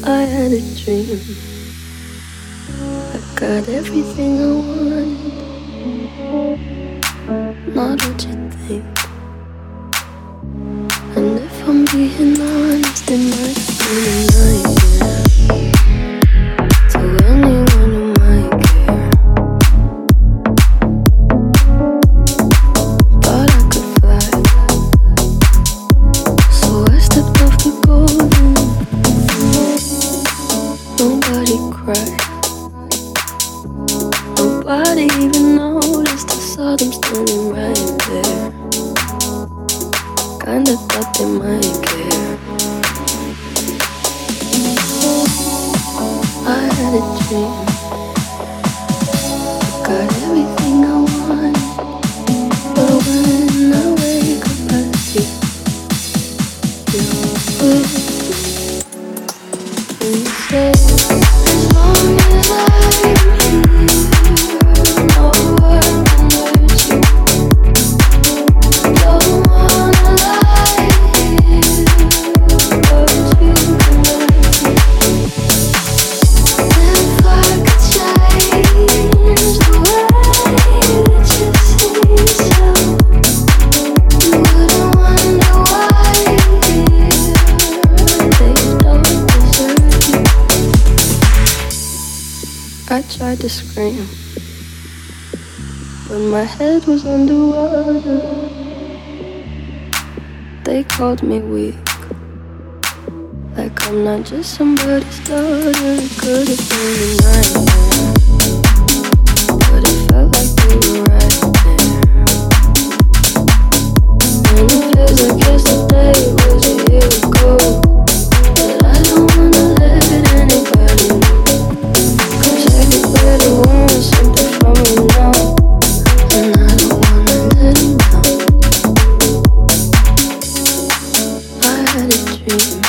I had a dream. I got everything I wanted. Not what you think. And if I'm being honest, it might have been a nightmare to anyone who might care. Thought I could fly, so I stepped off the golden. Nobody cried. Nobody even noticed. I saw them standing right there. Kinda thought they might care. I had a dream. Got everything I wanted. But when I wake up, I see you with me. And you say, as long as I'm here, no one can hurt you. Don't wanna lie here, but you can hurt me. If I could change the way that you see yourself, you wouldn't wonder why they don't deserve you. I tried to scream, but my head was underwater. They called me weak, like I'm not just somebody's daughter. It could have been a nightmare, but it felt like they were right there. And it feels like yesterday was a year ago, but I don't wanna let anybody know, 'cause everybody wants something from me now, and I don't wanna let them know. I had a dream.